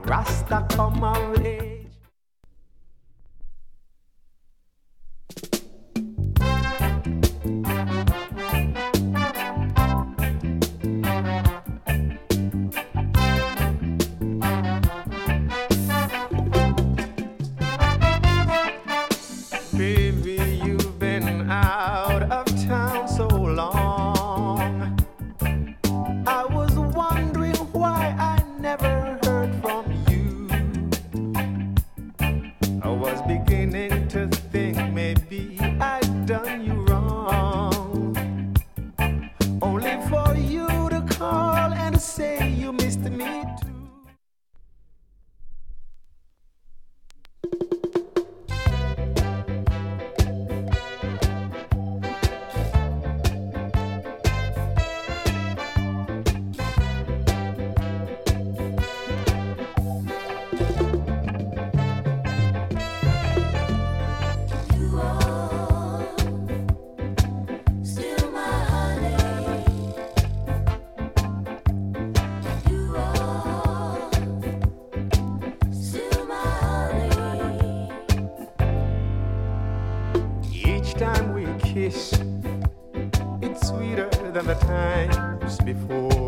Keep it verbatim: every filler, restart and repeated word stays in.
Rasta come of age. Baby, you've been out of town so long. I was wondering why I never heard from you. I was beginning to think maybe I'd done you wrong, only for you to call and say you missed me too. Time we kiss, it's sweeter than the times before.